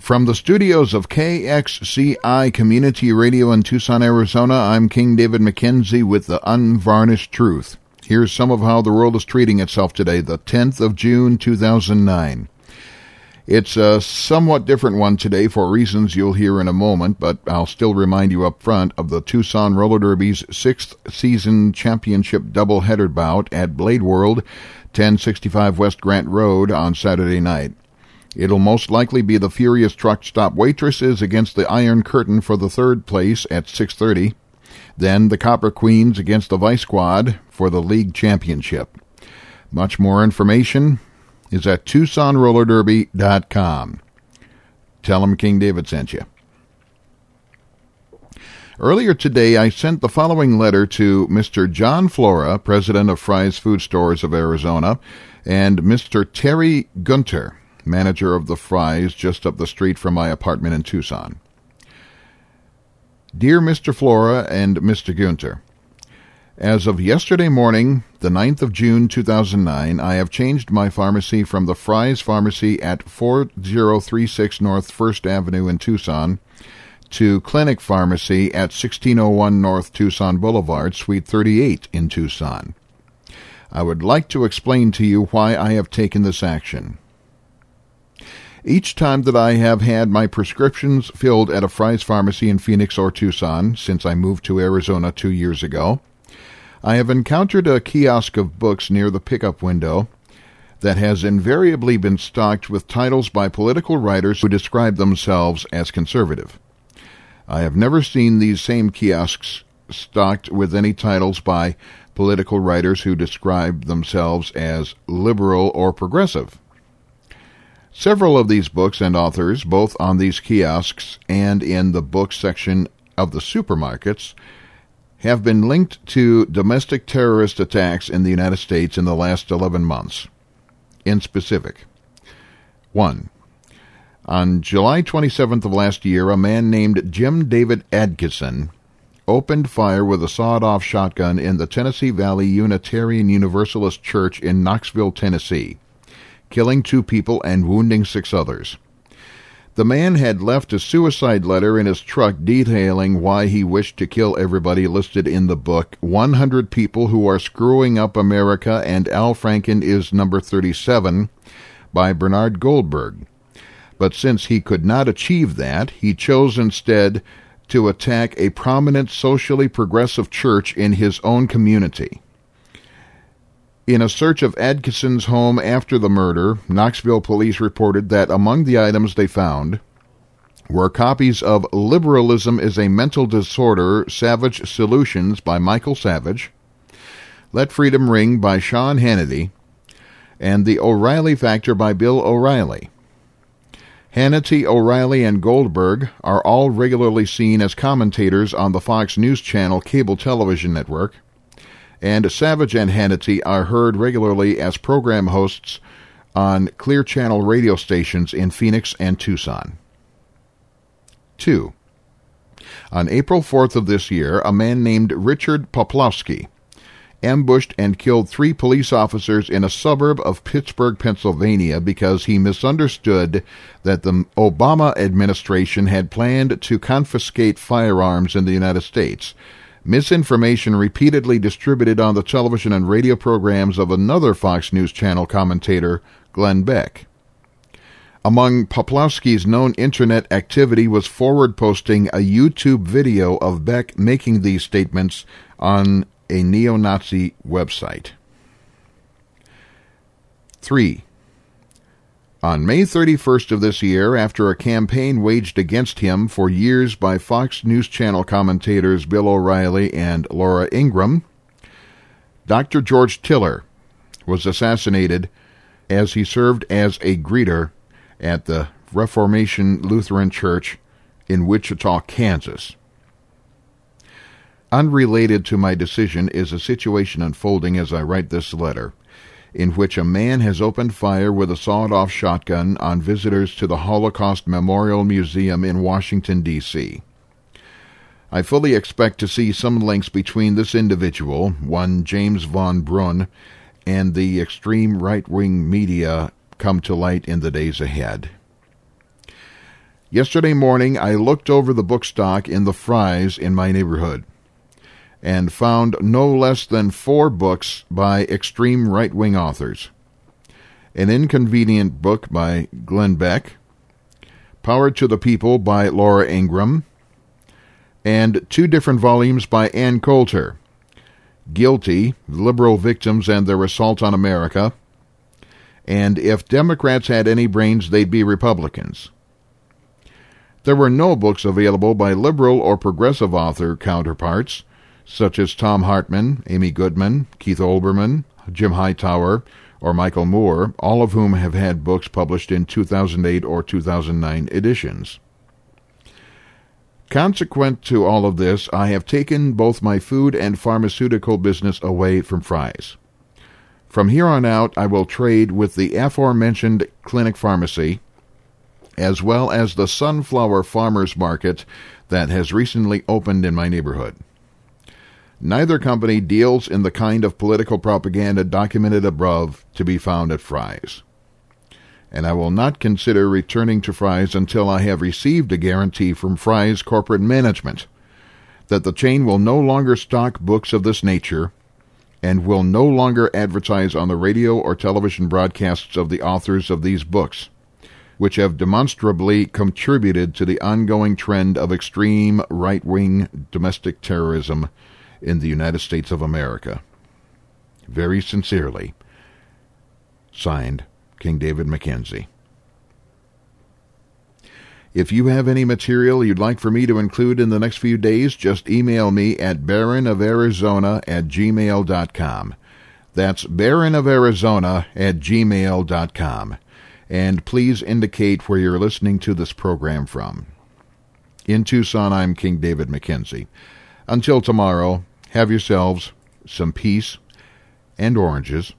From the studios of KXCI Community Radio in Tucson, Arizona, I'm King David McKenzie with the Unvarnished Truth. Here's some of how the world is treating itself today, the 10th of June, 2009. It's a somewhat different one today for reasons you'll hear in a moment, but I'll still remind you up front of the Tucson Roller Derby's 6th season championship doubleheader bout at Blade World, 1065 West Grant Road on Saturday night. It'll most likely be the Furious Truck Stop Waitresses against the Iron Curtain for the third place at 6:30. Then the Copper Queens against the Vice Squad for the league championship. Much more information is at TucsonRollerDerby.com. Tell them King David sent you. Earlier today, I sent the following letter to Mr. John Flora, president of Fry's Food Stores of Arizona, and Mr. Terry Gunter, manager of the Fry's just up the street from my apartment in Tucson. Dear Mr. Flora and Mr. Gunter, as of yesterday morning, the 9th of June 2009, I have changed my pharmacy from the Fry's Pharmacy at 4036 North 1st Avenue in Tucson to Clinic Pharmacy at 1601 North Tucson Boulevard, Suite 38 in Tucson. I would like to explain to you why I have taken this action. Each time that I have had my prescriptions filled at a Fry's Pharmacy in Phoenix or Tucson since I moved to Arizona 2 years ago, I have encountered a kiosk of books near the pickup window that has invariably been stocked with titles by political writers who describe themselves as conservative. I have never seen these same kiosks stocked with any titles by political writers who describe themselves as liberal or progressive. Several of these books and authors, both on these kiosks and in the book section of the supermarkets, have been linked to domestic terrorist attacks in the United States in the last 11 months. In specific, 1. On July 27th of last year, a man named Jim David Adkison opened fire with a sawed-off shotgun in the Tennessee Valley Unitarian Universalist Church in Knoxville, Tennessee, killing 2 people and wounding 6 others. The man had left a suicide letter in his truck detailing why he wished to kill everybody listed in the book 100 People Who Are Screwing Up America and Al Franken is Number 37 by Bernard Goldberg. But since he could not achieve that, he chose instead to attack a prominent socially progressive church in his own community. In a search of Adkison's home after the murder, Knoxville police reported that among the items they found were copies of Liberalism is a Mental Disorder, Savage Solutions by Michael Savage, Let Freedom Ring by Sean Hannity, and The O'Reilly Factor by Bill O'Reilly. Hannity, O'Reilly, and Goldberg are all regularly seen as commentators on the Fox News Channel cable television network, and Savage and Hannity are heard regularly as program hosts on Clear Channel radio stations in Phoenix and Tucson. 2. On April 4th of this year, a man named Richard Poplowski ambushed and killed 3 police officers in a suburb of Pittsburgh, Pennsylvania, because he misunderstood that the Obama administration had planned to confiscate firearms in the United States. Misinformation repeatedly distributed on the television and radio programs of another Fox News Channel commentator, Glenn Beck. Among Poplowski's known internet activity was forward-posting a YouTube video of Beck making these statements on a neo-Nazi website. 3. On May 31st of this year, after a campaign waged against him for years by Fox News Channel commentators Bill O'Reilly and Laura Ingraham, Dr. George Tiller was assassinated as he served as a greeter at the Reformation Lutheran Church in Wichita, Kansas. Unrelated to my decision is a situation unfolding as I write this letter, in which a man has opened fire with a sawed-off shotgun on visitors to the Holocaust Memorial Museum in Washington, D.C. I fully expect to see some links between this individual, one James Von Brunn, and the extreme right-wing media come to light in the days ahead. Yesterday morning, I looked over the book stock in the Fry's in my neighborhood and found no less than 4 books by extreme right-wing authors. An Inconvenient book by Glenn Beck, Power to the People by Laura Ingraham, and 2 different volumes by Ann Coulter, Guilty, Liberal Victims and Their Assault on America, and If Democrats Had Any Brains, They'd Be Republicans. There were no books available by liberal or progressive author counterparts, such as Thom Hartmann, Amy Goodman, Keith Olbermann, Jim Hightower, or Michael Moore, all of whom have had books published in 2008 or 2009 editions. Consequent to all of this, I have taken both my food and pharmaceutical business away from Fry's. From here on out, I will trade with the aforementioned clinic pharmacy, as well as the Sunflower Farmers Market that has recently opened in my neighborhood. Neither company deals in the kind of political propaganda documented above to be found at Fry's. And I will not consider returning to Fry's until I have received a guarantee from Fry's corporate management that the chain will no longer stock books of this nature and will no longer advertise on the radio or television broadcasts of the authors of these books, which have demonstrably contributed to the ongoing trend of extreme right-wing domestic terrorism in the United States of America. Very sincerely, signed, King David Mackenzie. If you have any material you'd like for me to include in the next few days, just email me at baronofarizona@gmail.com. That's baronofarizona@gmail.com. And please indicate where you're listening to this program from. In Tucson, I'm King David Mackenzie. Until tomorrow, have yourselves some peace and oranges.